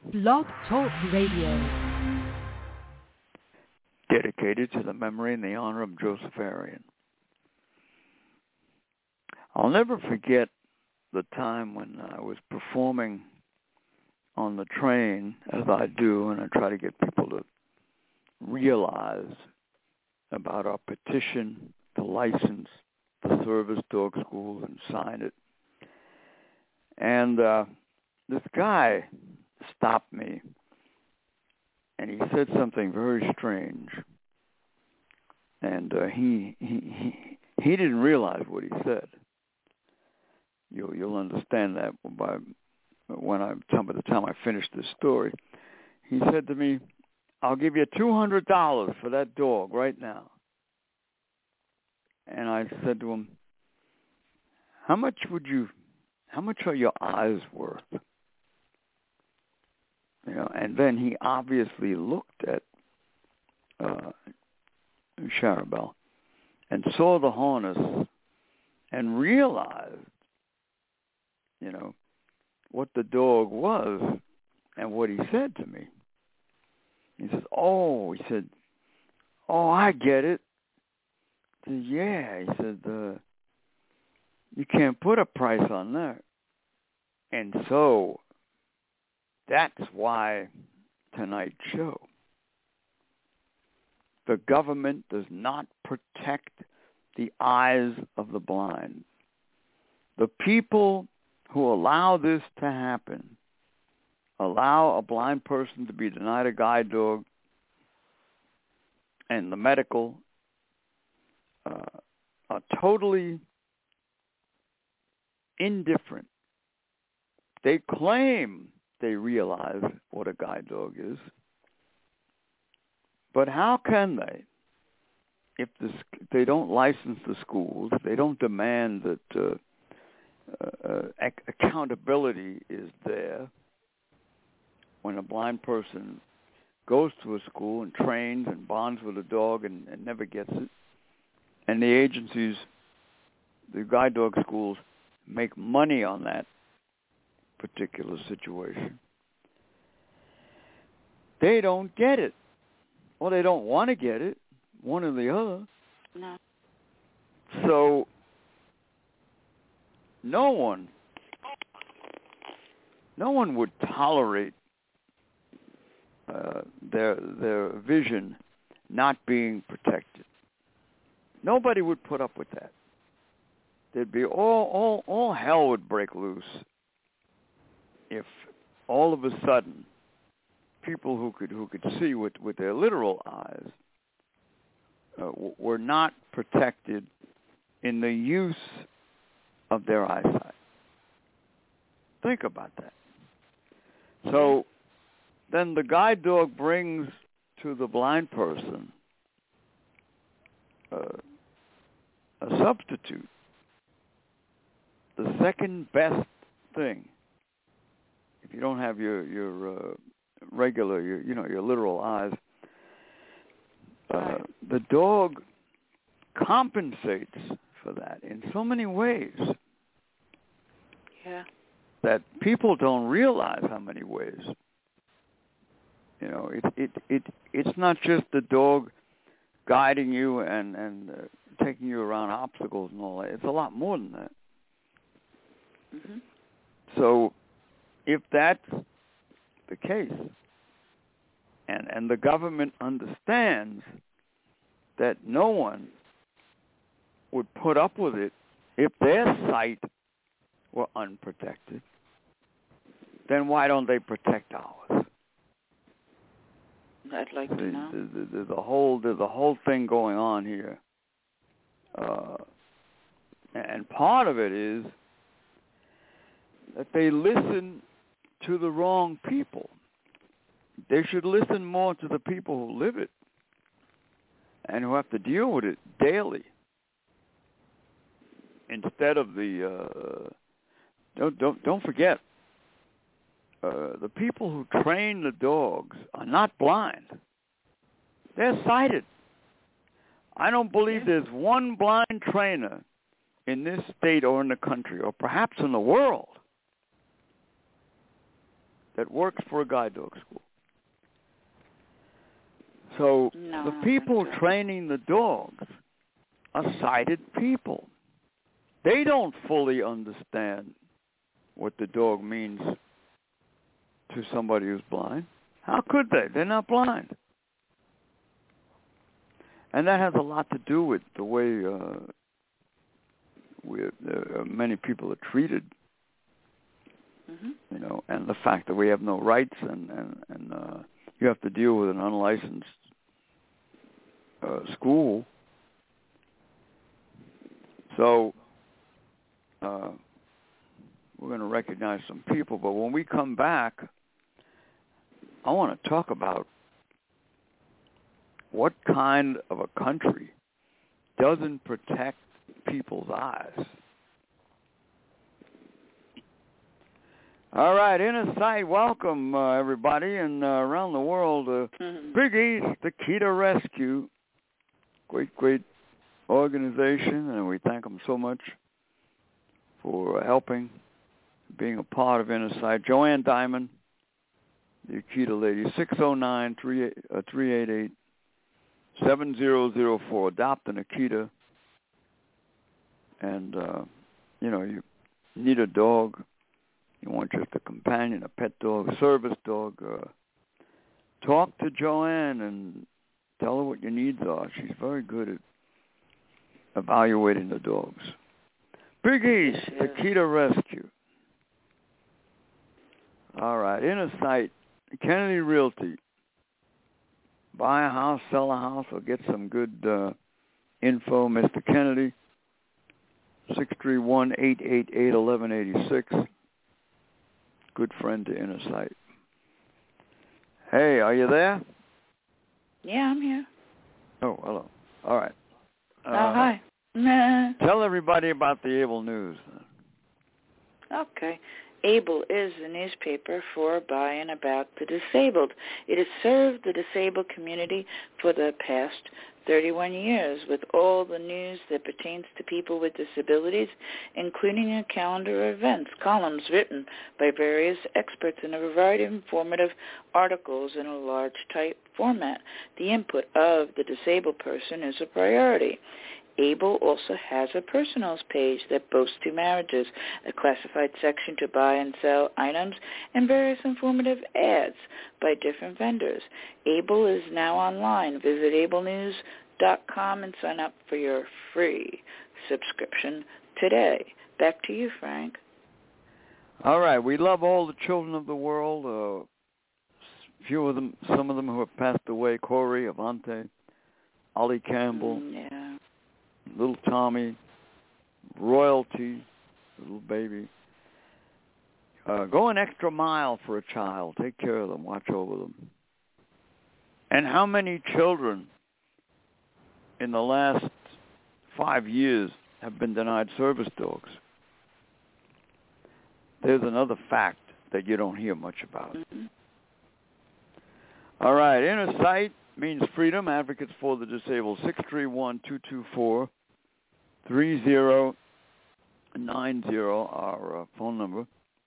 Blog Talk Radio. Dedicated to the memory and the honor of Joseph Arian. I'll never forget the time when I was performing on the train, as I do, and I try to get people to realize about our petition to license the service dog schools and sign it. And this guy stopped me, and he said something very strange. And he didn't realize what he said. You'll understand that by the time I finish this story. He said to me, "I'll give you $200 for that dog right now." And I said to him, How much are your eyes worth? And then he obviously looked at Charabelle and saw the harness and realized, what the dog was and what he said to me. He says, "Oh," he said, "Oh, I get it." I said, "Yeah," he said, "you can't put a price on that." And so that's why tonight's show. The government does not protect the eyes of the blind. The people who allow this to happen, allow a blind person to be denied a guide dog, and the medical, are totally indifferent. They claim they realize what a guide dog is, but how can they? If they don't license the schools, they don't demand that accountability is there. When a blind person goes to a school and trains and bonds with a dog and never gets it, and the agencies, the guide dog schools, make money on that particular situation, they don't get it. Or they don't want to get it, one or the other. No. So no one would tolerate their vision not being protected. Nobody would put up with that. There'd be all hell would break loose if all of a sudden people who could see with their literal eyes were not protected in the use of their eyesight. Think about that. So then the guide dog brings to the blind person a substitute, the second best thing. If you don't have your regular, your literal eyes, the dog compensates for that in so many ways. Yeah. That people don't realize how many ways. It's not just the dog guiding you and taking you around obstacles and all that. It's a lot more than that. Mm-hmm. So if that's the case, and the government understands that no one would put up with it if their sight were unprotected, then why don't they protect ours? I'd like to know. There's a whole thing going on here, and part of it is that they listen to the wrong people. They should listen more to the people who live it and who have to deal with it daily, instead of the don't forget, the people who train the dogs are not blind. They're sighted. I don't believe there's one blind trainer in this state or in the country or perhaps in the world that works for a guide dog school. So the people training the dogs are sighted people. They don't fully understand what the dog means to somebody who's blind. How could they? They're not blind. And that has a lot to do with the way many people are treated, you know, and the fact that we have no rights, and you have to deal with an unlicensed school. So we're going to recognize some people, but when we come back, I want to talk about what kind of a country doesn't protect people's eyes. All right, Inner Sight, welcome everybody, and around the world, Big East, the Akita Rescue, great organization, and we thank them so much for helping, being a part of Inner Sight. Joanne Diamond, the Akita lady, 609-388-7004. Adopt an Akita. And, you know, you need a dog. You want just a companion, a pet dog, a service dog. Talk to Joanne and tell her what your needs are. She's very good at evaluating the dogs. Big East, the Akita Rescue. All right, Inner Sight, Kennedy Realty. Buy a house, sell a house, or get some good info. Mr. Kennedy, 631-888-1186. Good friend to Inner Sight. Hey, are you there? Yeah, I'm here. Oh, hello. All right. Hi. Tell everybody about the Able News. Okay. Able is the newspaper for, by, and about the disabled. It has served the disabled community for the past 31 years with all the news that pertains to people with disabilities, including a calendar of events, columns written by various experts, and a variety of informative articles in a large type format. The input of the disabled person is a priority. Able also has a personals page that boasts 2 marriages, a classified section to buy and sell items, and various informative ads by different vendors. Able is now online. Visit ablenews.com and sign up for your free subscription today. Back to you, Frank. All right. We love all the children of the world. Few of them, some of them who have passed away, Corey, Avante, Ollie Campbell. Little Tommy, Royalty, little baby. Go an extra mile for a child. Take care of them. Watch over them. And how many children in the last 5 years have been denied service dogs? There's another fact that you don't hear much about. All right, Inner Sight means freedom. Advocates for the disabled. 631-224-3090, our phone number.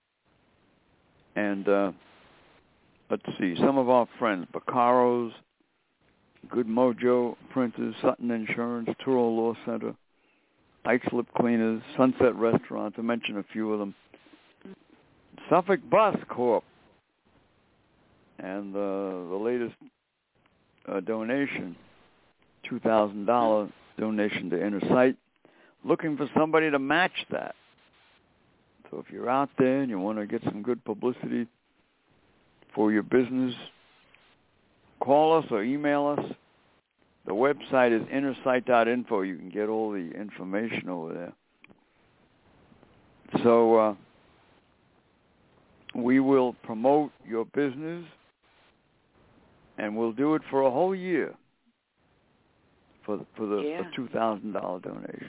And let's see, some of our friends, Baccaro's, Good Mojo Printers, Sutton Insurance, Turo Law Center, Ike's Lip Cleaners, Sunset Restaurant, to mention a few of them. Suffolk Bus Corp. And the latest donation, $2,000 donation to Inner Sight. Looking for somebody to match that. So if you're out there and you want to get some good publicity for your business, call us or email us. The website is innersight.info. You can get all the information over there. So we will promote your business, and we'll do it for a whole year for the $2,000 donation.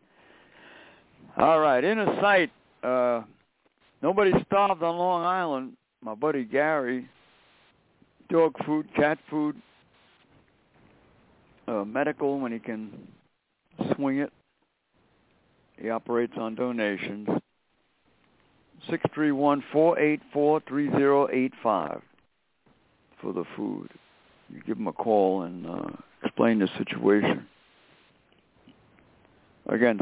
All right, Inner Sight. Nobody starved on Long Island. My buddy Gary, dog food, cat food, medical when he can swing it. He operates on donations. 631-484-3085 for the food. You give them a call and explain the situation. Again,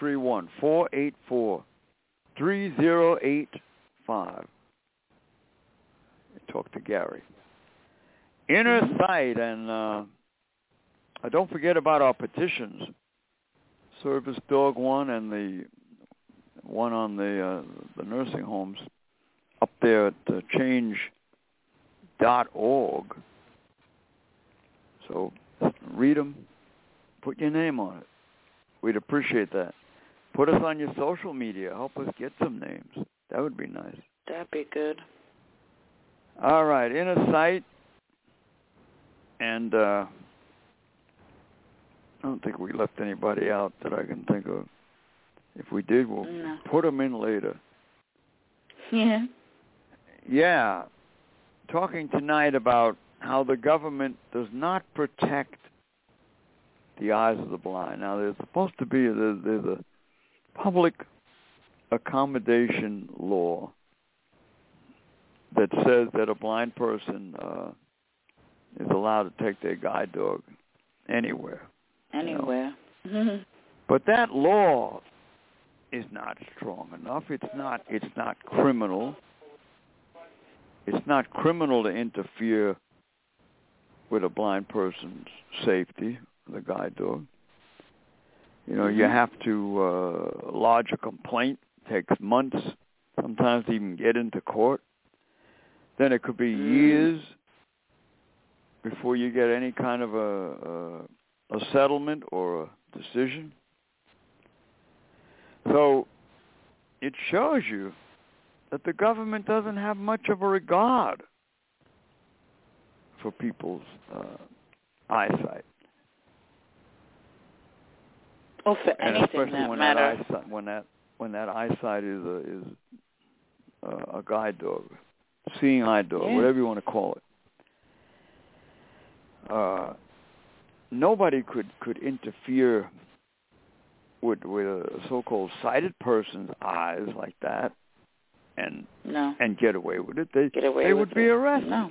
631-484-3085. Talk to Gary. Inner Sight, and don't forget about our petitions. Service Dog one and the one on the nursing homes up there at change.org. So read them, put your name on it. We'd appreciate that. Put us on your social media. Help us get some names. That would be nice. That'd be good. All right, Inner Sight. And I don't think we left anybody out that I can think of. If we did, we'll put them in later. Yeah. Yeah. Talking tonight about how the government does not protect the eyes of the blind. Now, there's supposed to be there's a public accommodation law that says that a blind person is allowed to take their guide dog anywhere. Anywhere. You know? But that law is not strong enough. It's not criminal. It's not criminal to interfere with a blind person's safety, the guide dog. You know, you have to lodge a complaint. It takes months, sometimes to even get into court. Then it could be years before you get any kind of a settlement or a decision. So it shows you that the government doesn't have much of a regard for people's eyesight. Or for and anything especially that when matters. when that eyesight is a guide dog, seeing eye dog, whatever you want to call it. Nobody could interfere with a so-called sighted person's eyes like that, and get away with it. They would be arrested. No.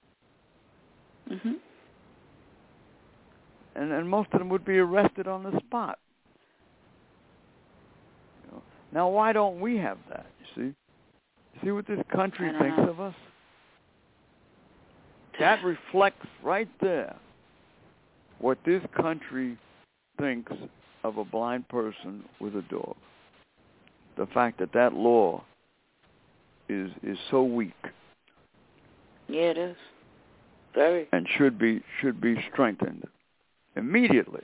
And most of them would be arrested on the spot. You know? Now, why don't we have that? You see what this country thinks of us? That reflects right there what this country thinks of a blind person with a dog. The fact that law is so weak. Yeah, it is. Very. And should be strengthened immediately.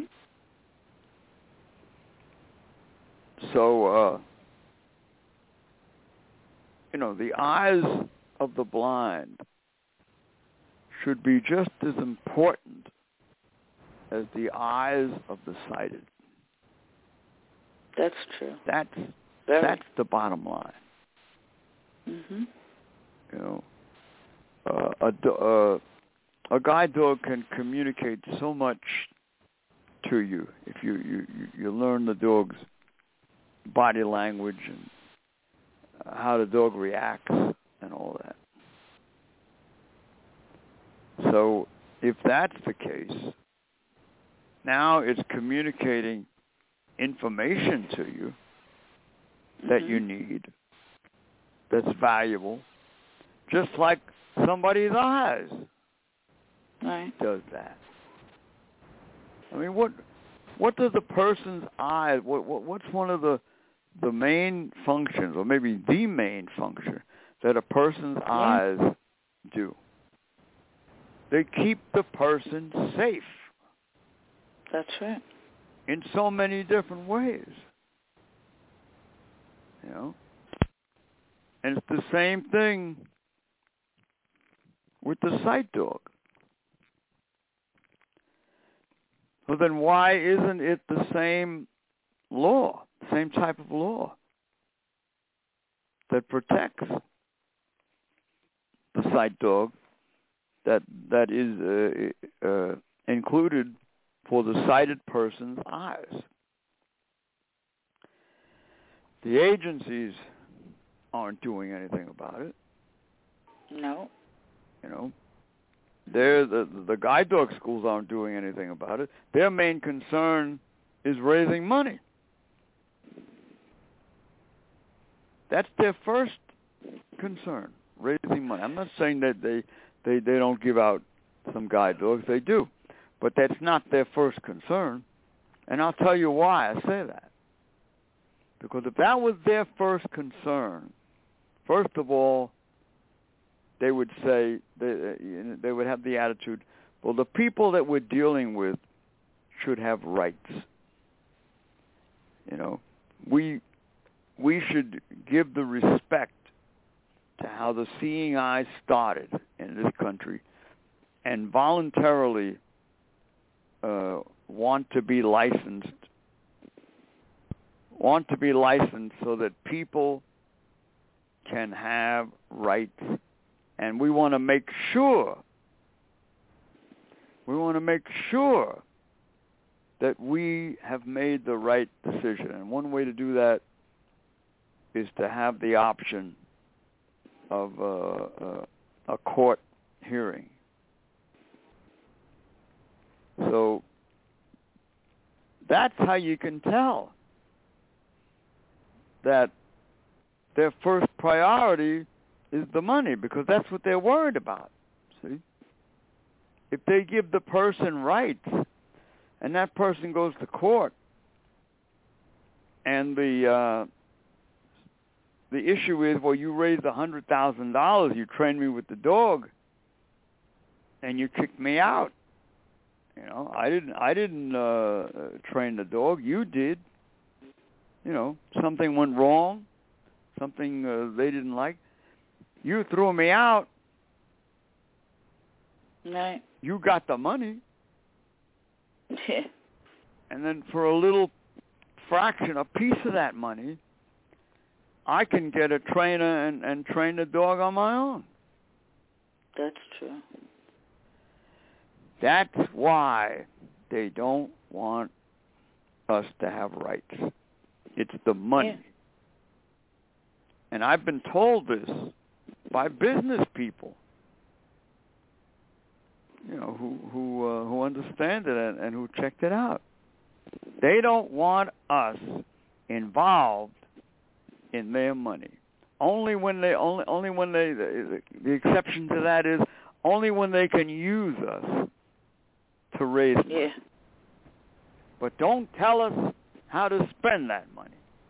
So, the eyes of the blind should be just as important as the eyes of the sighted. That's true. That's the bottom line. A guide dog can communicate so much to you if you learn the dog's body language and how the dog reacts and all that. So if that's the case, now it's communicating information to you that you need, that's valuable, just like somebody's eyes does that. I mean, what does a person's eye? What's one of the main functions, or maybe the main function that a person's eyes do? They keep the person safe. That's right. In so many different ways. And it's the same thing with the sight dog. Well, then why isn't it the same law, same type of law that protects the sight dog that is included for the sighted person's eyes? The agencies aren't doing anything about it. No. You know, the guide dog schools aren't doing anything about it. Their main concern is raising money. That's their first concern, raising money. I'm not saying that they don't give out some guide dogs. They do. But that's not their first concern. And I'll tell you why I say that. Because if that was their first concern, first of all, they would say, they would have the attitude, well, the people that we're dealing with should have rights. You know, we should give the respect to how the Seeing Eye started in this country and voluntarily want to be licensed so that people can have rights. And we want to make sure that we have made the right decision. And one way to do that is to have the option of a court hearing. So that's how you can tell that their first priority is the money, because that's what they're worried about. See? If they give the person rights and that person goes to court and the issue is, well, you raised $100,000, you trained me with the dog, and you kicked me out. You know, I didn't train the dog. You did. You know, something went wrong, something they didn't like. You threw me out. Right. You got the money. And then for a little fraction, a piece of that money, I can get a trainer and train the dog on my own. That's true. That's why they don't want us to have rights. It's the money. Yeah. And I've been told this by business people, you know, who understand it and who checked it out. They don't want us involved in their money. Only when they the exception to that is only when they can use us to raise money. Yeah. But don't tell us how to spend that money.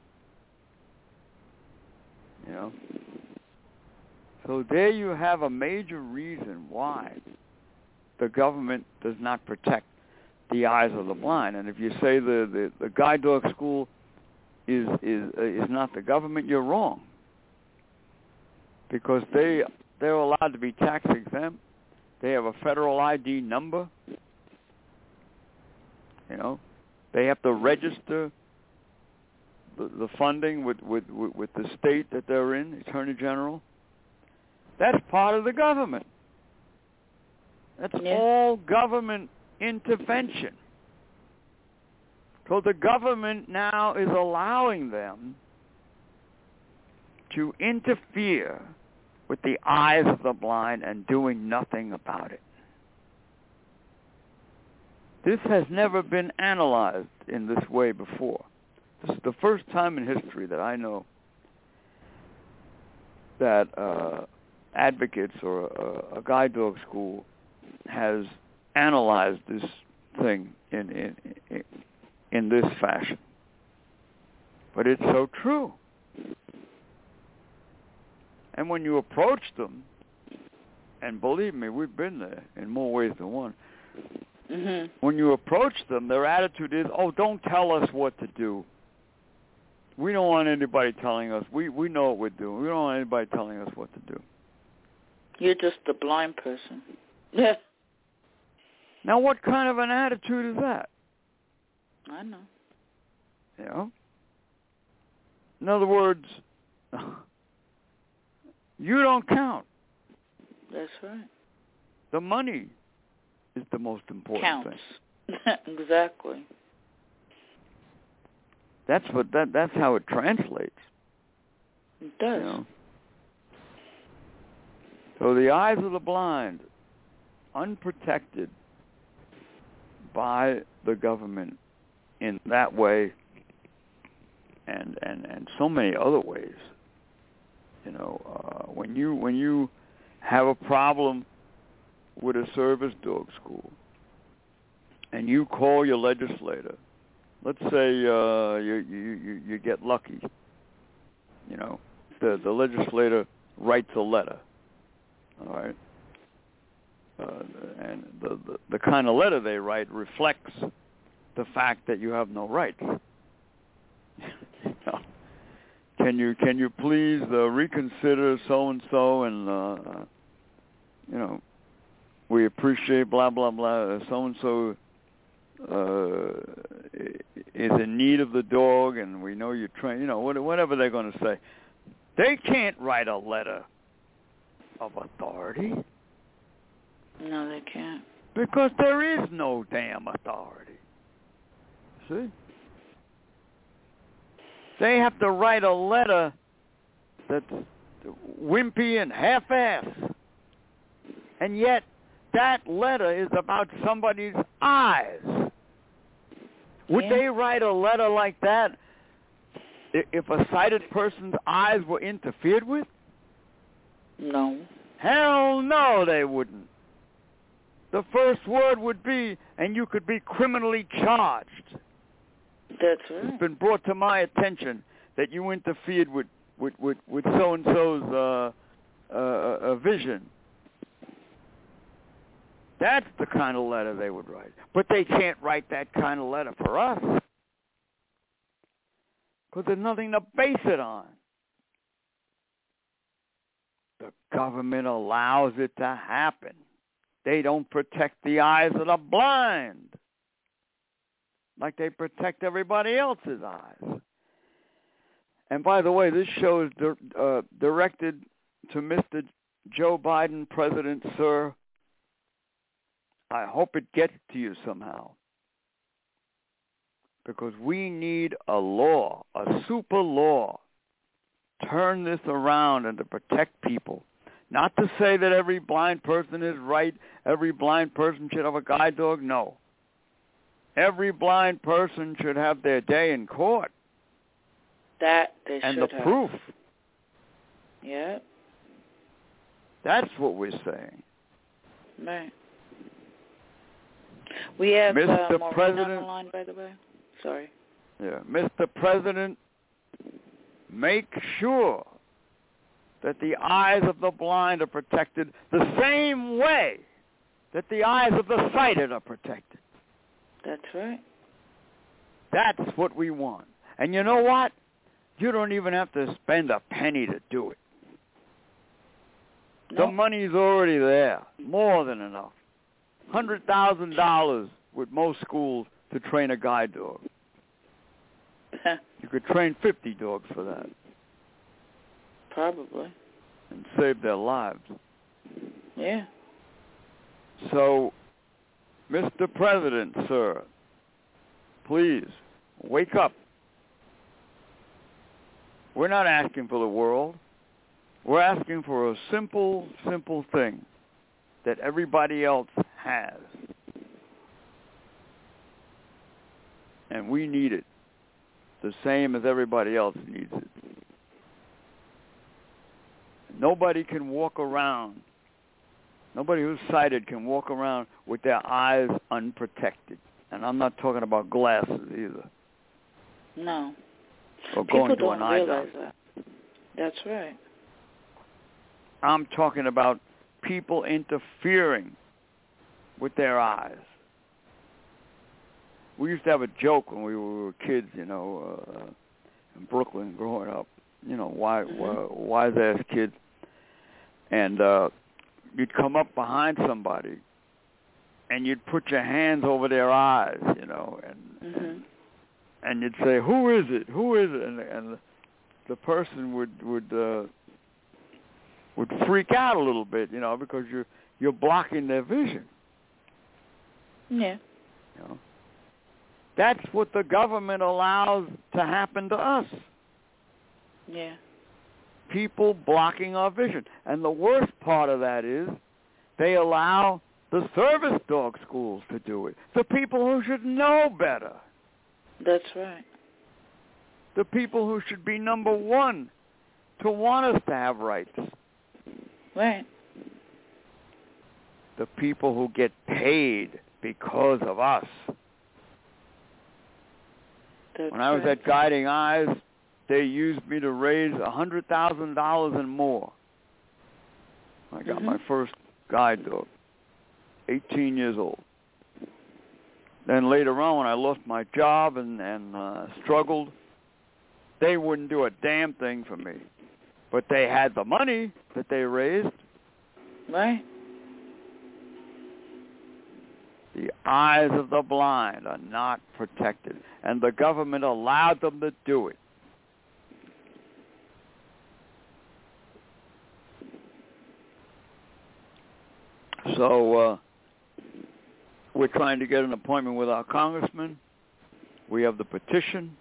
You know? So there you have a major reason why the government does not protect the eyes of the blind. And if you say the guide dog school is not the government, you're wrong. Because they're allowed to be tax exempt. They have a federal ID number. You know, they have to register the funding with the state that they're in, Attorney General. That's part of the government. That's all government intervention. So the government now is allowing them to interfere with the eyes of the blind and doing nothing about it. This has never been analyzed in this way before. This is the first time in history that I know that advocates or a guide dog school has analyzed this thing in this fashion. But it's so true. And when you approach them, and believe me, we've been there in more ways than one. Mm-hmm. When you approach them, their attitude is, oh, don't tell us what to do. We don't want anybody telling us. We know what we're doing. We don't want anybody telling us what to do. You're just the blind person. Yeah. Now, what kind of an attitude is that? I know. You know? In other words, you don't count. That's right. The money is the most important Counts. thing. Exactly. That's how it translates. It does. You know? So the eyes of the blind, unprotected by the government in that way and so many other ways. You know, when you have a problem with a service dog school and you call your legislator, let's say you get lucky, you know, the legislator writes a letter, all right, and the kind of letter they write reflects the fact that you have no rights. Can you please reconsider so and so, and you know, we appreciate blah blah blah. So and so is in need of the dog, and we know you're trained. You know, whatever they're going to say. They can't write a letter of authority. No, they can't. Because there is no damn authority. See? They have to write a letter that's wimpy and half-assed. And yet, that letter is about somebody's eyes. Would they write a letter like that if a sighted person's eyes were interfered with? No. Hell no, they wouldn't. The first word would be, and you could be criminally charged. That's right. It's been brought to my attention that you interfered with so-and-so's vision. That's the kind of letter they would write. But they can't write that kind of letter for us. Because there's nothing to base it on. The government allows it to happen. They don't protect the eyes of the blind like they protect everybody else's eyes. And by the way, this show is directed to Mr. Joe Biden, President, sir. I hope it gets to you somehow. Because we need a law, a super law, turn this around and to protect people. Not to say that every blind person is right, every blind person should have a guide dog, no. Every blind person should have their day in court. That they and should the proof. Yeah. That's what we're saying. Right. We have Mr. Maureen President, on the line, by the way. Sorry. Yeah, Mr. President, make sure that the eyes of the blind are protected the same way that the eyes of the sighted are protected. That's right. That's what we want. And you know what? You don't even have to spend a penny to do it. No. The money's already there, more than enough. $100,000 with most schools to train a guide dog. You could train 50 dogs for that. Probably. And save their lives. Yeah. So, Mr. President, sir, please, wake up. We're not asking for the world. We're asking for a simple, simple thing that everybody else has. And we need it the same as everybody else needs it. Nobody can walk around. Nobody who's sighted can walk around with their eyes unprotected. And I'm not talking about glasses either. No. Or People going to an don't eye realize doctor. that. That's right. I'm talking about people interfering with their eyes. We used to have a joke when we were kids, you know, in Brooklyn growing up. You know, wise-ass kids. And you'd come up behind somebody and you'd put your hands over their eyes, you know, and you'd say, "Who is it? Who is it?" And the person would freak out a little bit, you know, because you're blocking their vision. Yeah. You know? That's what the government allows to happen to us. Yeah. people blocking our vision. And the worst part of that is they allow the service dog schools to do it. The people who should know better. That's right. The people who should be number one to want us to have rights. Right. The people who get paid because of us. That's when I was right. at Guiding Eyes, they used me to raise $100,000 and more. I got my first guide dog, 18 years old. Then later on, when I lost my job and struggled, they wouldn't do a damn thing for me. But they had the money that they raised. Right. The eyes of the blind are not protected, and the government allowed them to do it. So we're trying to get an appointment with our congressman. We have the petition.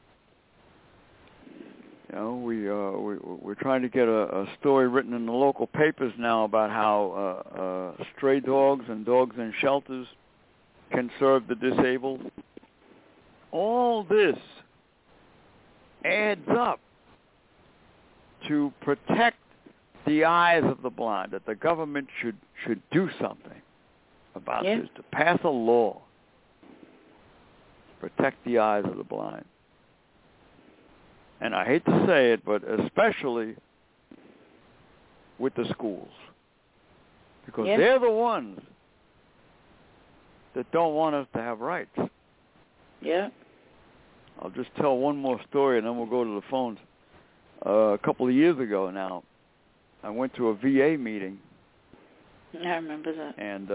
You know, we're trying to get a story written in the local papers now about how stray dogs and dogs in shelters can serve the disabled. All this adds up to protect the eyes of the blind, that the government should do something about this, to pass a law, protect the eyes of the blind. And I hate to say it, but especially with the schools, because they're the ones that don't want us to have rights. Yeah. I'll just tell one more story, and then we'll go to the phones. A couple of years ago now, I went to a VA meeting. I remember that. And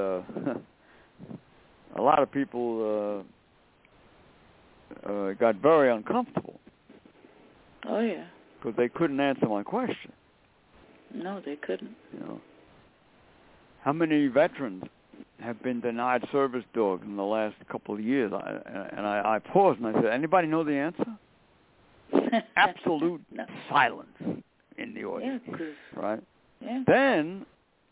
a lot of people got very uncomfortable. Oh, yeah. Because they couldn't answer my question. No, they couldn't. You know, how many veterans have been denied service dogs in the last couple of years? I paused and I said, anybody know the answer? Absolute silence in the audience. Yeah, right? Yeah. Then,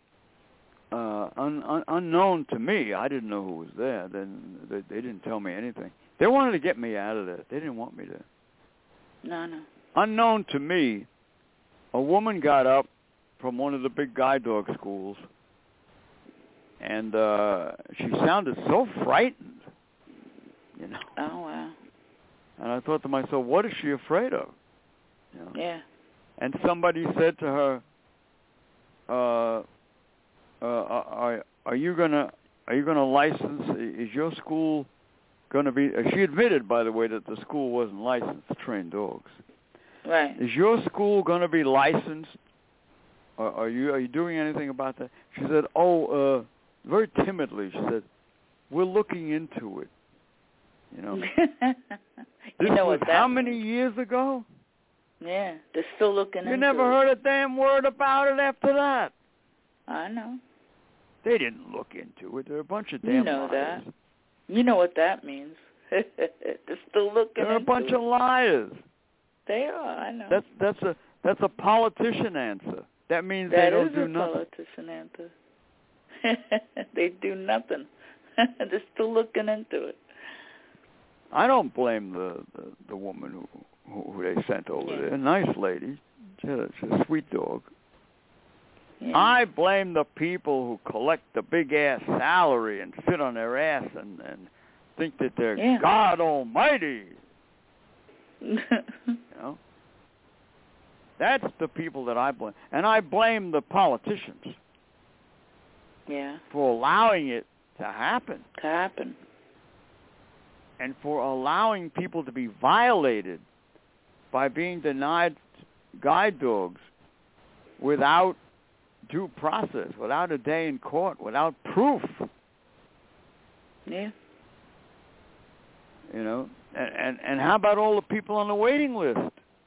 unknown to me, I didn't know who was there. Then they didn't tell me anything. They wanted to get me out of there. They didn't want me there. No. Unknown to me, a woman got up from one of the big guide dog schools, and she sounded so frightened, you know. Oh, wow. And I thought to myself, what is she afraid of? You know? Yeah. And somebody said to her, "Are you gonna license? Is your school gonna be?" She admitted, by the way, that the school wasn't licensed to train dogs. Right. Is your school gonna be licensed? Are you doing anything about that? She said, very timidly, she said, "We're looking into it." You know. This was how many years ago? Yeah, they're still looking into it. You never heard a damn word about it after that. I know. They didn't look into it. They're a bunch of damn liars. That. You know what that means. They're still looking into it. They're a bunch of liars. They are, I know. That's a politician answer. That means they don't do nothing. That is a politician answer. They do nothing. They're still looking into it. I don't blame the woman who they sent over there. Nice lady. She's a sweet dog. Yeah. I blame the people who collect the big-ass salary and sit on their ass and think that they're God Almighty. You know? That's the people that I blame. And I blame the politicians for allowing it to happen. And for allowing people to be violated by being denied guide dogs without due process, without a day in court, without proof. Yeah. You know, and how about all the people on the waiting list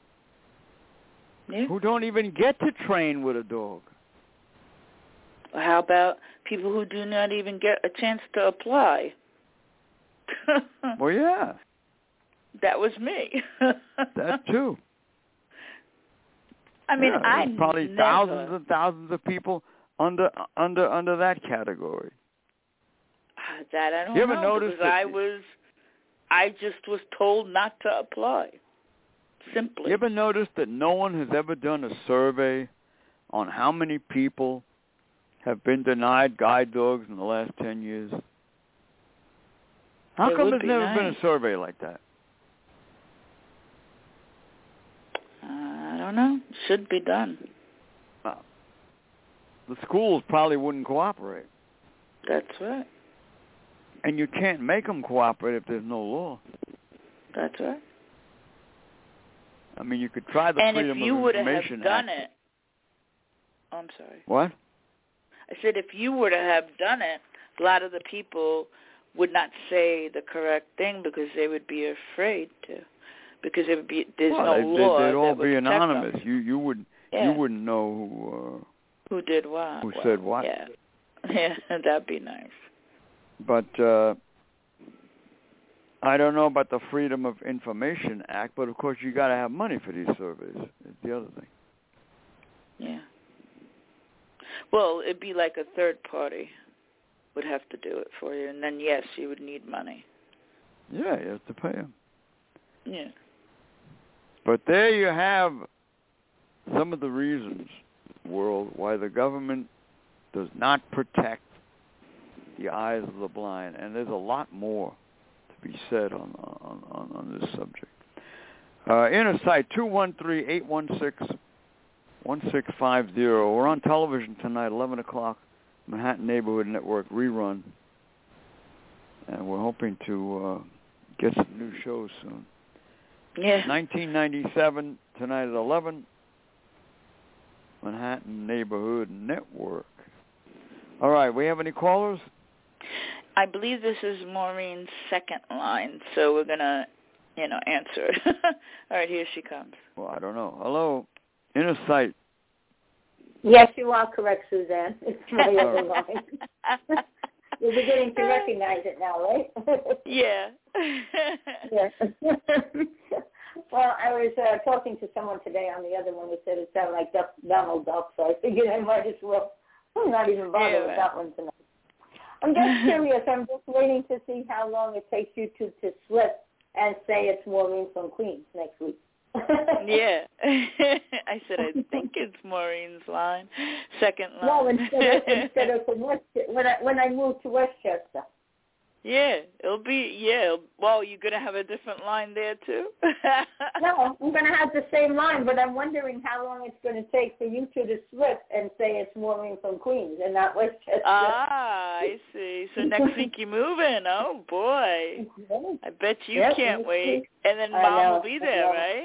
who don't even get to train with a dog? How about people who do not even get a chance to apply? Well, yeah. That was me. That too. I mean, there's probably thousands and thousands of people under that category. That I don't you ever know, notice because I just was told not to apply. Simply. You ever notice that no one has ever done a survey on how many people have been denied guide dogs in the last 10 years? How come there's never been a survey like that? I don't know. Should be done. The schools probably wouldn't cooperate. That's right. And you can't make them cooperate if there's no law. That's right. I mean, you could try the Freedom of Information Act. And if you would have done it... Oh, I'm sorry. What? I said if you were to have done it, a lot of the people would not say the correct thing because they would be afraid to. Because there's no law. They'd all be anonymous. Them. You wouldn't know who did what. Who said what. Yeah. Yeah, that'd be nice. But I don't know about the Freedom of Information Act, but of course you got to have money for these surveys. Is the other thing. Yeah. Well, it'd be like a third party would have to do it for you, and then yes, you would need money. Yeah, you have to pay them. Yeah. But there you have some of the reasons, world, why the government does not protect the eyes of the blind, and there's a lot more to be said on this subject. Inner Sight 213-816-1650. We're on television tonight, 11 o'clock, Manhattan Neighborhood Network rerun, and we're hoping to get some new shows soon. Yeah. 1997 tonight at 11, Manhattan Neighborhood Network. All right, we have any callers? I believe this is Maureen's second line, so we're going to, answer it. All right, here she comes. Well, I don't know. Hello, Inner Sight. Yes, you are correct, Suzanne. It's my other line. You're beginning to recognize it now, right? Yeah. Yes. Well, I was talking to someone today on the other one who said it sounded like Donald Duck, so I figured I might as well. I'm not even bothered with that one tonight. I'm just curious. I'm just waiting to see how long it takes you to slip and say it's Maureen from Queens next week. Yeah. I said, I think it's Maureen's line. Second line. No, instead of from when I moved to Westchester. Yeah, it'll be, well, you're going to have a different line there, too? No, I'm going to have the same line, but I'm wondering how long it's going to take for you two to slip and say it's Maureen from Queens and not Westchester. Ah, I see. So next week you're moving. Oh, boy. I bet you can't wait. And then Mom will be there, right?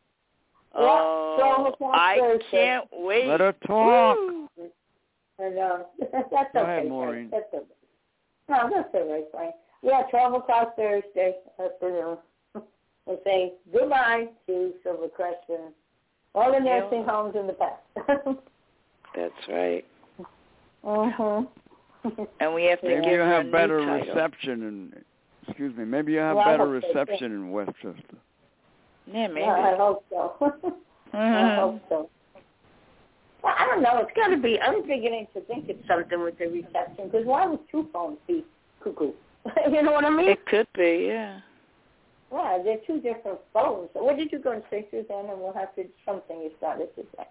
Oh, I can't wait. Let her talk. I know. That's okay. Go ahead, Maureen. That's okay. No, that's all right, fine. Yeah, 12 o'clock Thursday afternoon. We'll say goodbye to Silvercrest and all the nursing homes in the past. That's right. Mm-hmm. And we have to maybe give you have a better new title. reception maybe you have better reception in Westchester. Yeah, maybe. Yeah, I hope so. I hope so. Well, I don't know. It's got to be. I'm beginning to think it's something with the reception, because why would two phones be cuckoo? You know what I mean? It could be, yeah. Yeah, they're two different phones. So what did you go and say, Suzanne? And we'll have to something you started to say.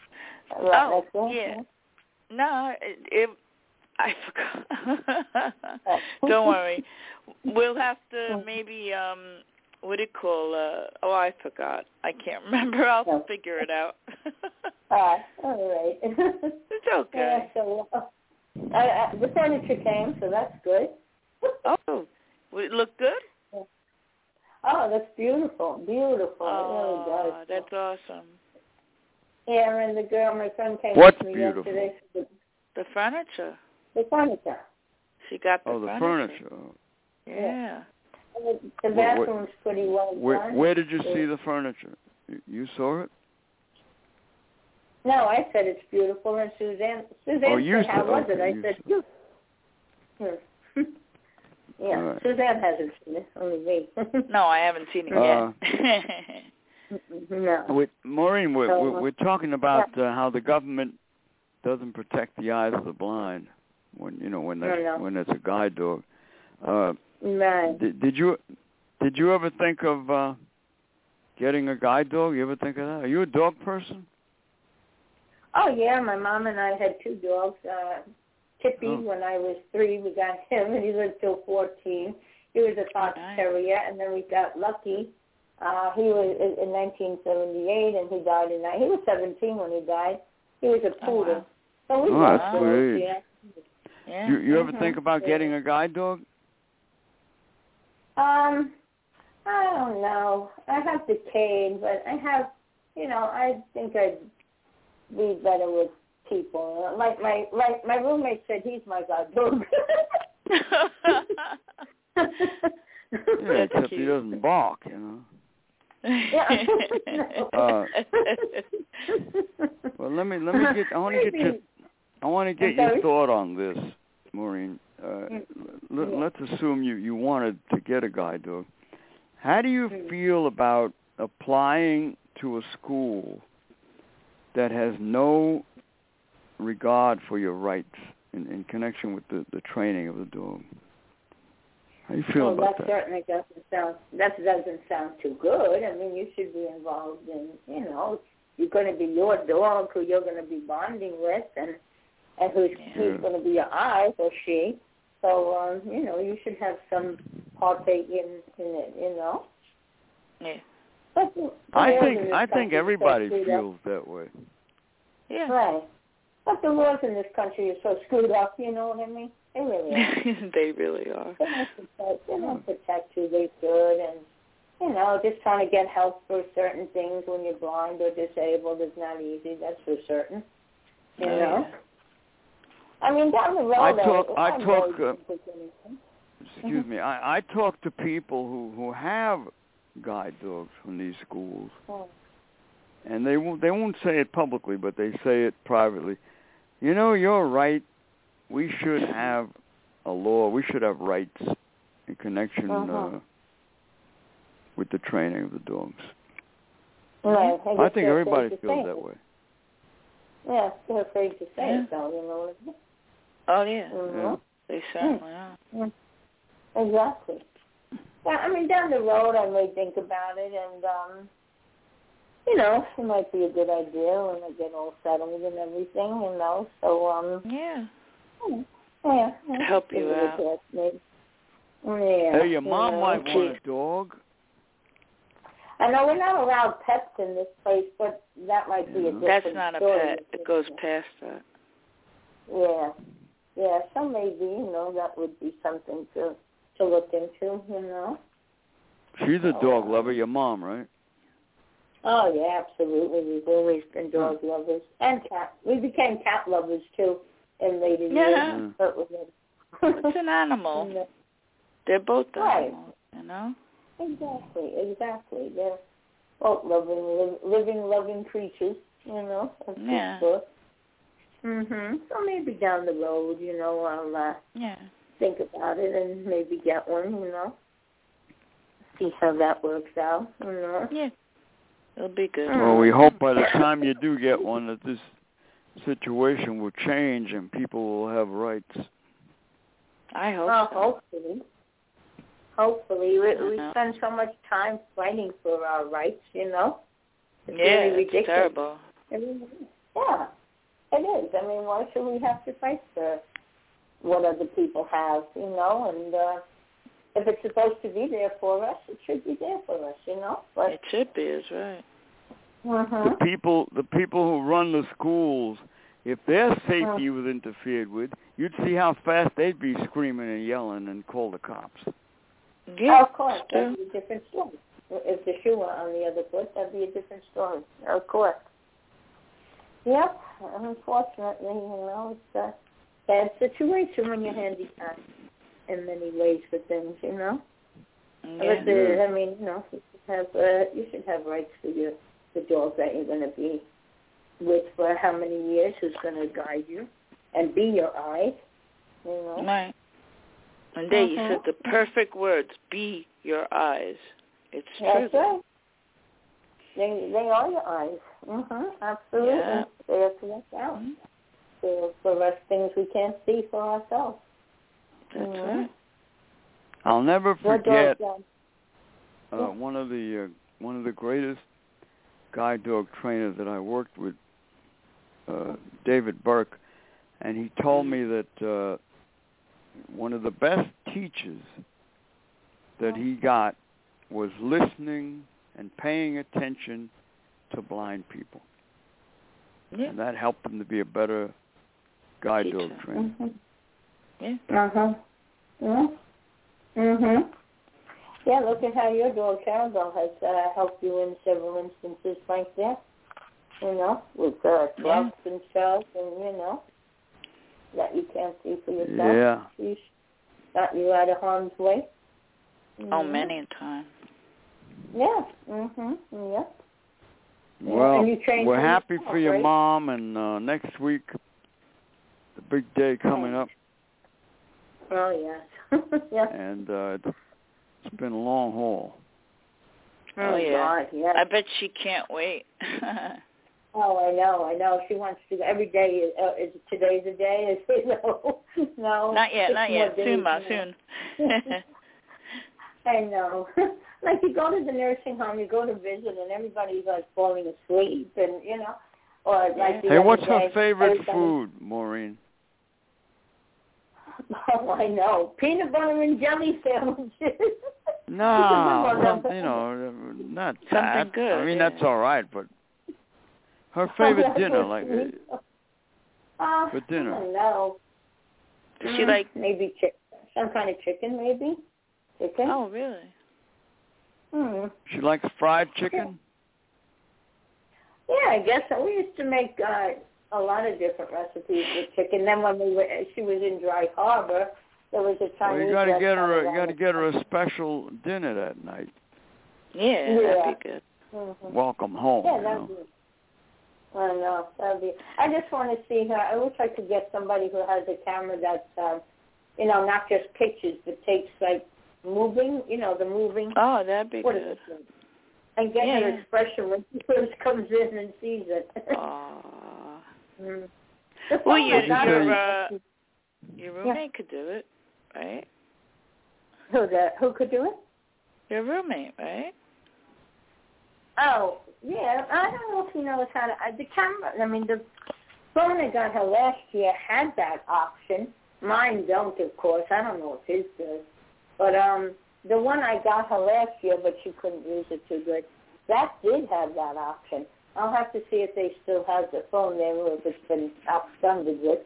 Yeah. No, I forgot. Don't worry. We'll have to maybe, what do you call, I forgot. I can't remember. I'll figure it out. All right. It's okay. Yeah, so, the furniture came, so that's good. Oh, would it look good? Oh, that's beautiful. Beautiful. Oh, it really does. That's awesome. Yeah, and the girl, my friend, came What's to me beautiful? yesterday. The furniture. The furniture. She got the furniture. furniture. Oh, the furniture. Yeah. The bathroom's pretty well done. Where did you see the furniture? You saw it? No, I said it's beautiful, and Suzanne said, how was it? I said, yeah, right. Suzanne hasn't seen it, only me. No, I haven't seen it yet. No. Maureen, we're talking about how the government doesn't protect the eyes of the blind when there's a guide dog. Right. Did you ever think of getting a guide dog? You ever think of that? Are you a dog person? Oh yeah, my mom and I had 2 dogs. Tippy, when I was 3, we got him, and he lived till 14. He was a fox terrier, and then we got Lucky. He was in 1978, and he died he was 17 when he died. He was a poodle. So we that's good. Yeah. You ever think about getting a guide dog? I don't know. I have the cane, but I think I'd be better with people. Like my roommate said, he's my guide dog. Yeah, except he doesn't bark, Yeah. Well, let me get. I want to get your thought on this, Maureen. Let's assume you wanted to get a guide dog. How do you feel about applying to a school that has no regard for your rights in connection with the training of the dog? How do you feel about that? Certainly doesn't sound too good. I mean, you should be involved in, you're going to be your dog who you're going to be bonding with, and who's going to be your eye or she. So, you should have some partake in it, Yeah. But I think everybody feels that way. Yeah. Right. But the laws in this country are so screwed up, you know what I mean? They really are. They really are. They don't protect who they should, and, just trying to get help for certain things when you're blind or disabled is not easy, that's for certain. You know? Yeah. I mean, down the road, excuse me, I talk to people who have guide dogs from these schools, and they won't say it publicly, but they say it privately. You're right. We should have a law. We should have rights in connection with the training of the dogs. Right. I think everybody feels that way. Yeah, they're afraid to say it, though, you know. Oh, yeah. They certainly are. Exactly. Yeah, I mean, down the road, I may think about it, and, it might be a good idea when I get all settled and everything, so, Yeah. Yeah. Help you out. Yeah. Hey, your mom might want a dog. I know we're not allowed pets in this place, but that might be a different That's not a story. pet. It goes past that. Yeah. Yeah, so maybe, that would be something to look into, She's a dog lover, your mom, right? Oh, yeah, absolutely. We've always been dog lovers. And cat. We became cat lovers, too, in later years. It's an animal. They're both animals, Exactly. They're both living, loving creatures, Yeah. So maybe down the road, I'll think about it and maybe get one, See how that works out, Yeah. It'll be good. Well, we hope by the time you do get one that this situation will change and people will have rights. I hope so. Hopefully. We spend so much time fighting for our rights, It's really ridiculous. It's terrible. Yeah, it is. I mean, why should we have to fight for what other people have, And if it's supposed to be there for us, it should be there for us, But it should be, is right. The people who run the schools, if their safety was interfered with, you'd see how fast they'd be screaming and yelling and call the cops. Yeah, of course, that'd be a different story. If the shoe were on the other foot, that'd be a different story. Of course. Yep. Unfortunately, it's a bad situation when you're handicapped in many ways for things, Yeah. But I mean, you should have rights for the dog that you're going to be with for how many years, who's going to guide you and be your eye, Right. And there you said the perfect words, be your eyes. It's true. That's right. They are your eyes. Absolutely. Yeah. They have to look out. For us, things we can't see for ourselves. That's right. I'll never forget one of the greatest guide dog trainers that I worked with, David Burke, and he told me that one of the best teachers that he got was listening and paying attention to blind people. Yeah. And that helped him to be a better guide dog trainer. Yeah, look at how your dog, Carabelle, has helped you in several instances like that. You know, with trucks and stuff, and, you know, that you can't see for yourself. Yeah. She's got you out of harm's way. Oh, many a time. Yeah. Yeah. Well, and you we're happy yourself, for your right? mom, and next week, the big day coming up. Oh, yes. Yeah. And it's been a long haul. Oh, yeah. God, yeah. I bet she can't wait. Oh, I know. She wants to. Every day is today's a day. No. Not yet. Soon, Ma, soon. I know. Like you go to the nursing home, you go to visit, and everybody's like falling asleep, and you know, or like. Hey, what's her favorite food, Maureen? Oh, I know. Peanut butter and jelly sandwiches. No, you know, not that. Something good. Oh, I mean, that's all right, but her favorite dinner, like for dinner. I don't know. Does she like maybe some kind of chicken, maybe? Chicken? Oh, really? She likes fried chicken? Yeah, I guess so. We used to make a lot of different recipes with chicken. Then when she was in Dry Harbor, there was a Chinese. Well, you got to get her a special dinner that night. Yeah, that'd be good. Welcome home. Yeah, that'd be. I know, that'd be. I just want to see her. I wish I could get somebody who has a camera that's, you know, not just pictures, but takes like moving. You know, the moving. Oh, that'd be good. And get her expression when she first comes in and sees it. Well, your roommate could do it, right? Who could do it? Your roommate, right? Oh, yeah. I don't know if he knows how to. The camera. I mean, the phone I got her last year had that option. Mine don't, of course. I don't know if his does. But the one I got her last year, but she couldn't use it too good. That did have that option. I'll have to see if they still have the phone there or if it's been outstanded with.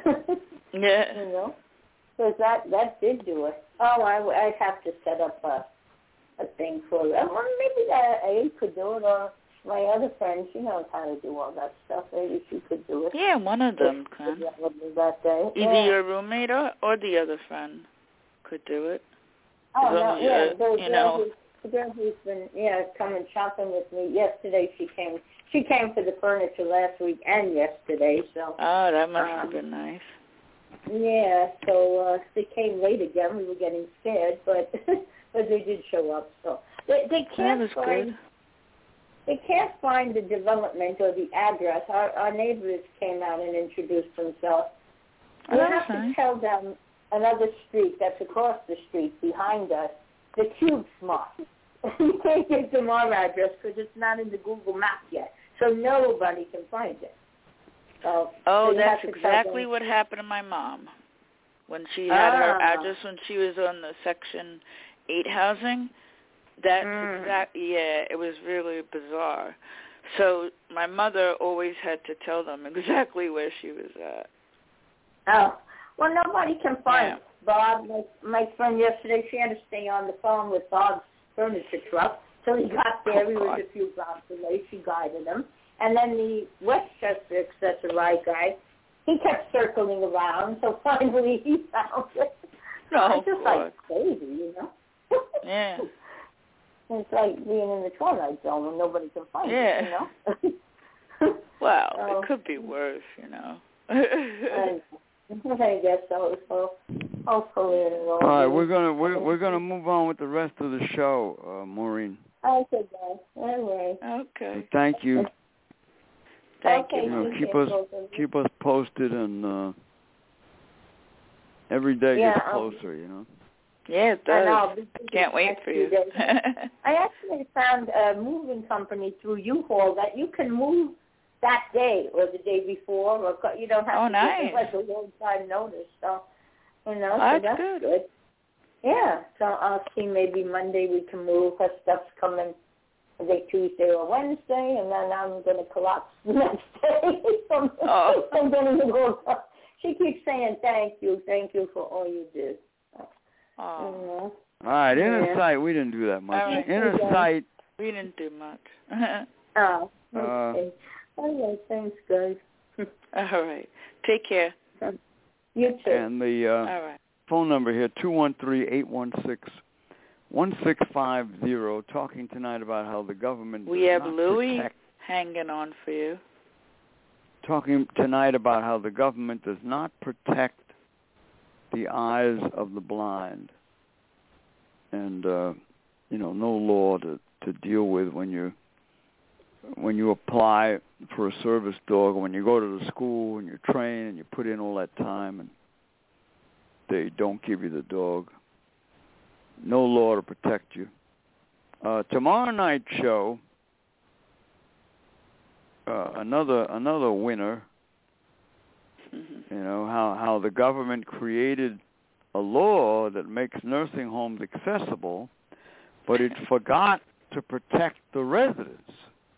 Yeah. You know? Because that did do it. Oh, I'd have to set up a thing for it. Well, maybe that Abe could do it, or my other friend, she knows how to do all that stuff. Maybe she could do it. Yeah, one of them can. That day. Either your roommate or the other friend could do it. Oh, no, yeah. The girl who's been, coming shopping with me yesterday, she came for the furniture last week and yesterday, so. Oh, that must have been nice. Yeah, so they came late again. We were getting scared, but they did show up. So they can't find. They can't find the development or the address. Our neighbors came out and introduced themselves. We have to tell them another street that's across the street behind us, the Cube Smart. You can't give them our address because it's not in the Google map yet, so nobody can find it. So that's exactly what happened to my mom when she had her address when she was on the Section 8 housing. That's it was really bizarre. So my mother always had to tell them exactly where she was at. Oh, well, nobody can find Bob. My friend yesterday, she had to stay on the phone with Bob's furniture truck. So he got there. He was a few blocks away. She guided him. And then the Westchester Accessory guy, he kept circling around. So finally he found it. It's just like crazy, you know? Yeah. It's like being in the Twilight Zone when nobody can find it, you know? Well, it could be worse, you know. I guess so. So hopefully it'll all right, we're gonna move on with the rest of the show, Maureen. Okay, guys. All right. Okay. Thank you. Thank Okay, you. Keep us posted, and every day gets closer. Yeah, it does. Can't wait for you. I actually found a moving company through U-Haul that you can move that day or the day before, or you don't have to give like a long time notice. So, so that's good. Yeah, so I'll see. Maybe Monday we can move. Her stuff's coming, I think Tuesday or Wednesday, and then I'm going to collapse the next day. I'm going to go. She keeps saying thank you for all you do. Oh. All right, Inner Sight, we didn't do that much. Right. Inner Sight. We didn't do much. Okay. All right, thanks, guys. All right. Take care. You too. And the phone number here, 213-816-1650, talking tonight about how the government We have Louie hanging on for you. Talking tonight about how the government does not protect the eyes of the blind, and no law to deal with when you apply for a service dog, or when you go to the school and you train and you put in all that time and they don't give you the dog. No law to protect you. Tomorrow night show, another winner. How the government created a law that makes nursing homes accessible, but it forgot to protect the residents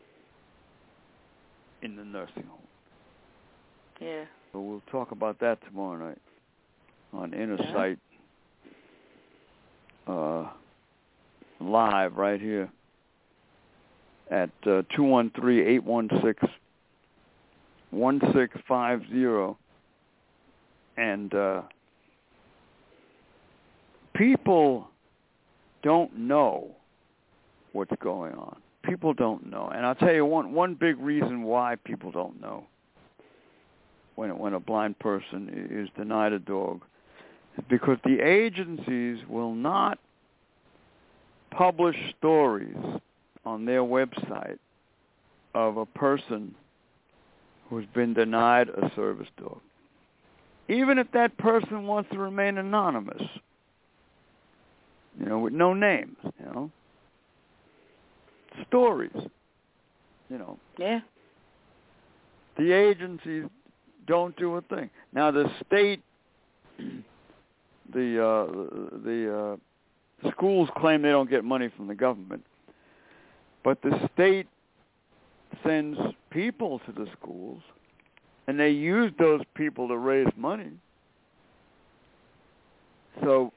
in the nursing home. Yeah. So we'll talk about that tomorrow night on Inner Sight, live right here at 213-816-1650. And people don't know what's going on. People don't know. And I'll tell you one big reason why people don't know when a blind person is denied a dog is because the agencies will not publish stories on their website of a person who's been denied a service dog. Even if that person wants to remain anonymous, with no names, stories, Yeah. The agencies don't do a thing. Now the state, the schools claim they don't get money from the government, but the state sends people to the schools, and they use those people to raise money. So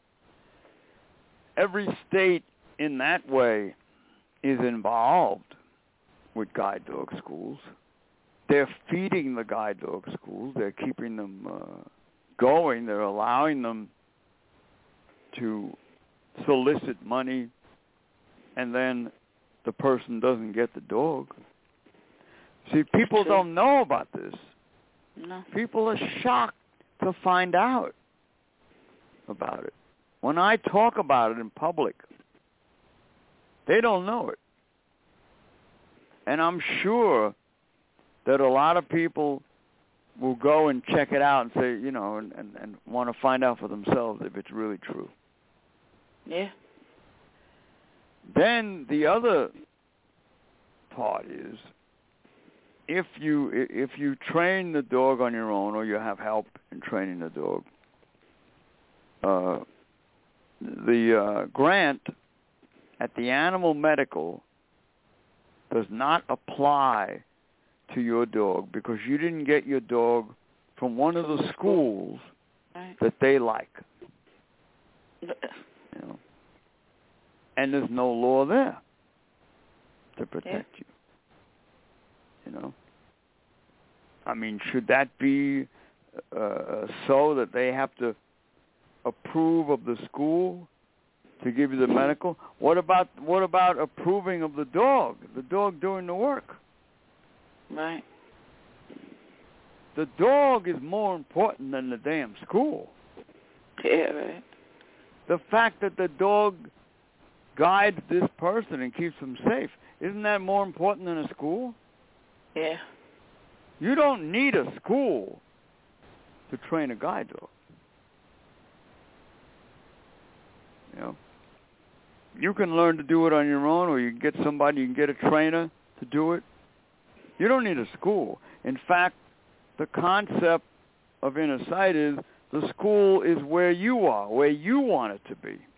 every state in that way is involved with guide dog schools. They're feeding the guide dog schools. They're keeping them going. They're allowing them to solicit money, and then the person doesn't get the dog. See, people don't know about this. No. People are shocked to find out about it. When I talk about it in public, they don't know it. And I'm sure that a lot of people will go and check it out and say, and want to find out for themselves if it's really true. Yeah. Then the other part is, if you train the dog on your own, or you have help in training the dog, the grant at the animal medical does not apply to your dog because you didn't get your dog from one of the schools that they like. And there's no law there to protect you. I mean, should that be so that they have to approve of the school to give you the medical? What about approving of the dog doing the work? Right. The dog is more important than the damn school. Yeah, right. The fact that the dog guides this person and keeps them safe. Isn't that more important than a school? Yeah. You don't need a school to train a guide dog. You know, you can learn to do it on your own, or you can get somebody, you can get a trainer to do it. You don't need a school. In fact, the concept of inner sight is the school is where you are, where you want it to be.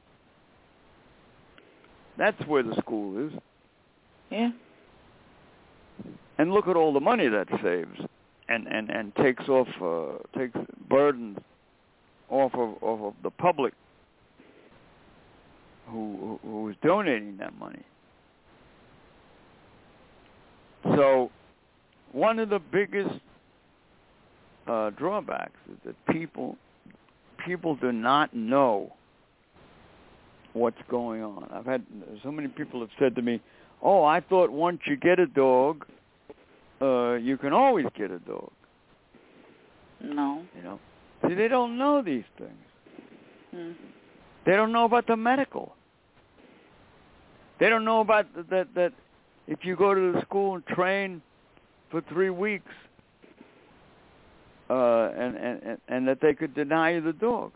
That's where the school is. Yeah. And look at all the money that saves and takes burdens off of the public who is donating that money. So one of the biggest drawbacks is that people do not know what's going on. I've had so many people have said to me, "Oh, I thought once you get a dog, you can always get a dog." No. You know, see, they don't know these things. Mm. They don't know about the medical. They don't know about that if you go to the school and train for 3 weeks, and that they could deny you the dog.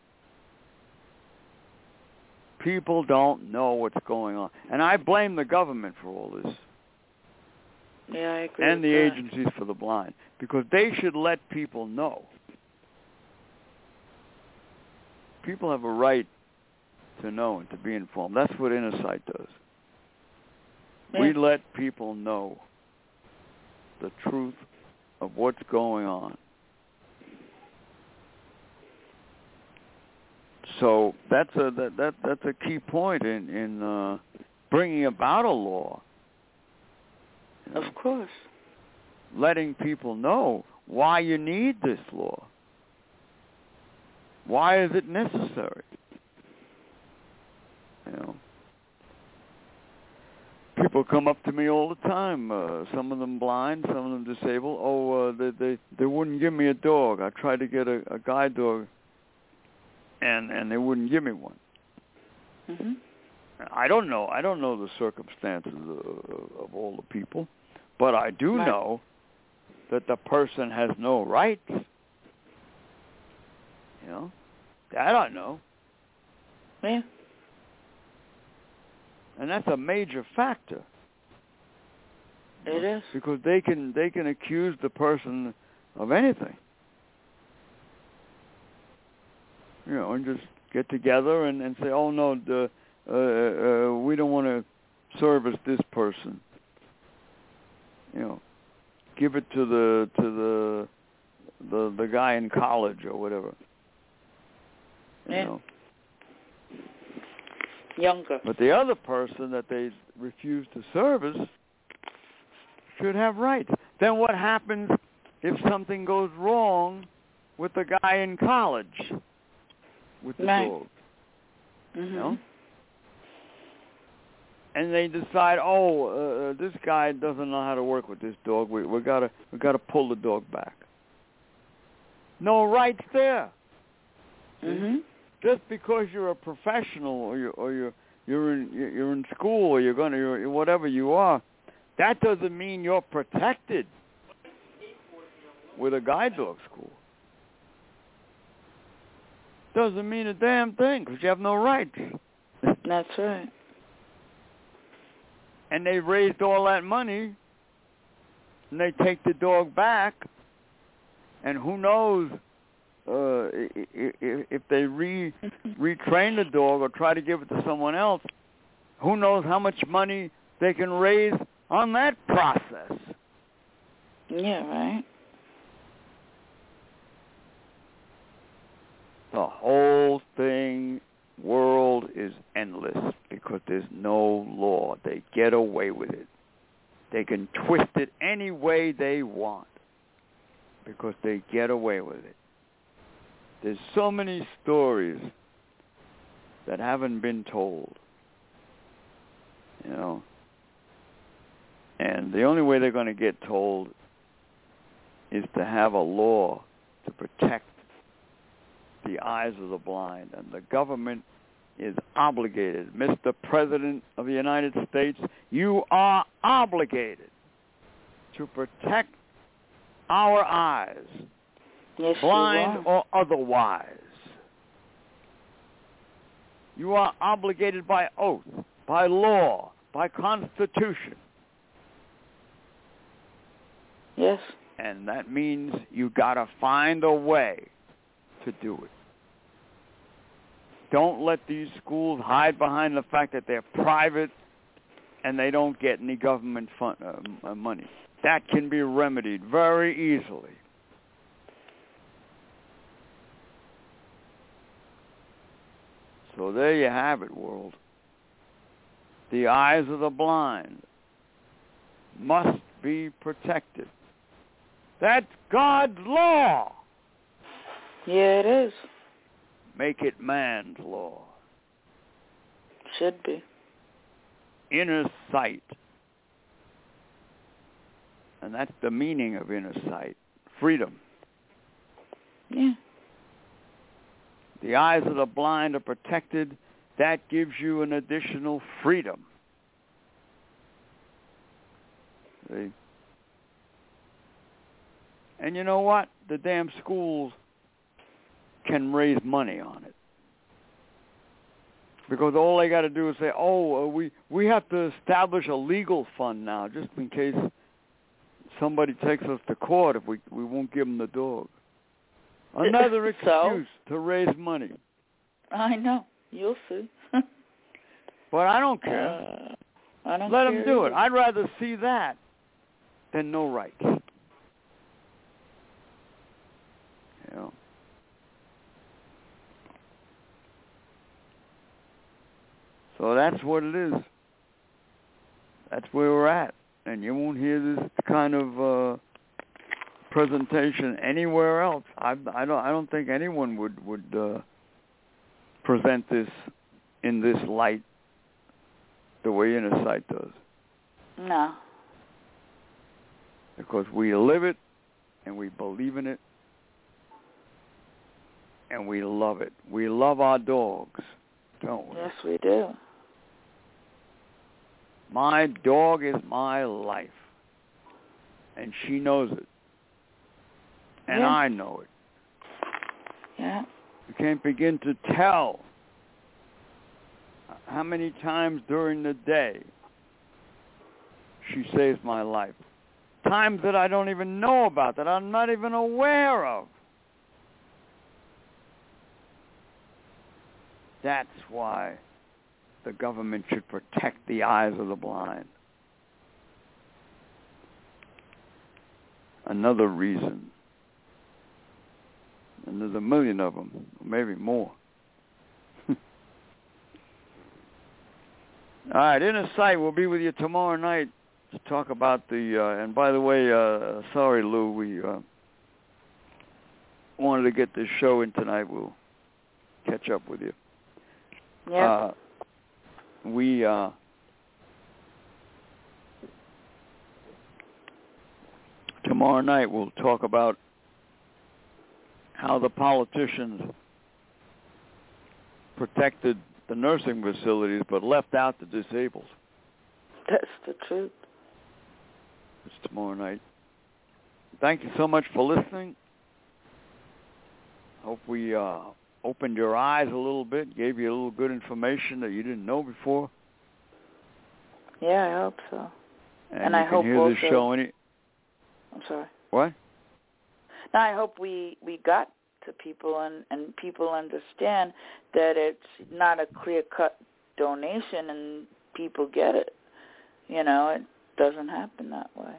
People don't know what's going on. And I blame the government for all this. Yeah, I agree. And with the that. agencies for the blind. Because they should let people know. People have a right to know and to be informed. That's what Inner Sight does. Yeah. We let people know the truth of what's going on. So that's a key point in bringing about a law. You know, Of course. letting people know why you need this law. Why is it necessary? You know, people come up to me all the time. Some of them blind, some of them disabled. Oh, they wouldn't give me a dog. I tried to get a guide dog, and they wouldn't give me one. Mm-hmm. I don't know the circumstances of all the people, but I do Right. know that the person has no rights. You know, that I know. Yeah. And that's a major factor. It is. Because they can accuse the person of anything. You know, and just get together and say, oh no, we don't want to service this person. You know, give it to the guy in college or whatever. You Yeah. know. Younger. But the other person that they refuse to service should have rights. Then what happens if something goes wrong with the guy in college with the Right. dog? Mm-hmm. You know? And they decide, this guy doesn't know how to work with this dog. We gotta pull the dog back. No rights there. Mm-hmm. Just because you're a professional or you're in school or you're whatever you are, that doesn't mean you're protected with a guide dog school. Doesn't mean a damn thing because you have no rights. That's right. And they raised all that money, and they take the dog back, and who knows if they retrain the dog or try to give it to someone else, who knows how much money they can raise on that process. Yeah, right. The whole world is endless because there's no law. They get away with it. They can twist it any way they want because they get away with it. There's so many stories that haven't been told, you know. And the only way they're going to get told is to have a law to protect the eyes of the blind. And the government is obligated. Mr. President of the United States, you are obligated to protect our eyes, yes, blind or otherwise. You are obligated by oath, by law, by Constitution. Yes. And that means you got to find a way to do it. Don't let these schools hide behind the fact that they're private and they don't get any government money. That can be remedied very easily. So there you have it, world. The eyes of the blind must be protected. That's God's law. Yeah, it is. Make it man's law. Should be. Inner sight. And that's the meaning of inner sight. Freedom. Yeah. The eyes of the blind are protected. That gives you an additional freedom. See? And you know what? The damn schools can raise money on it. Because all they got to do is say, we have to establish a legal fund now just in case somebody takes us to court if we won't give them the dog. Another excuse to raise money. I know. You'll see. But I don't care. I don't Let care them do either. it. I'd rather see that than no rights. You know. So that's what it is. That's where we're at. And you won't hear this kind of presentation anywhere else. I don't think anyone would present this in this light the way Inner Sight does. No. Because we live it and we believe in it and we love it. We love our dogs, don't we? Yes, we do. My dog is my life. And she knows it. And Yeah. I know it. Yeah. You can't begin to tell how many times during the day she saves my life. Times that I don't even know about, that I'm not even aware of. That's why the government should protect the eyes of the blind. Another reason. And there's a million of them, maybe more. All right, Inner Sight will be with you tomorrow night to talk about the, and by the way, sorry, Lou, we wanted to get this show in tonight. We'll catch up with you. Yeah. Tomorrow night we'll talk about how the politicians protected the nursing facilities but left out the disabled. That's the truth. It's tomorrow night. Thank you so much for listening. Hope we opened your eyes a little bit, gave you a little good information that you didn't know before. Yeah, I hope so. And I you can hope hear also, this show I'm sorry. What? No, I hope we got to people and people understand that it's not a clear-cut donation and people get it. You know, it doesn't happen that way.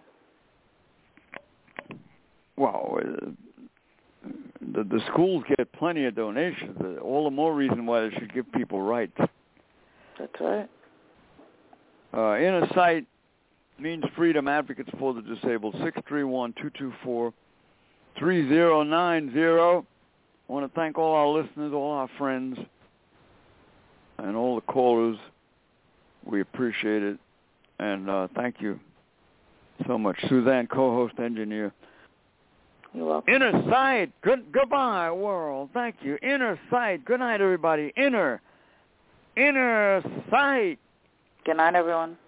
Well, the schools get plenty of donations. All the more reason why they should give people rights. That's right. Inner Sight means Freedom Advocates for the Disabled, 631-224-3090. I want to thank all our listeners, all our friends, and all the callers. We appreciate it. And thank you so much. Suzanne, co-host, engineer. You're welcome. Inner Sight. Goodbye, world. Thank you. Inner Sight. Good night, everybody. Inner Inner Sight. Good night, everyone.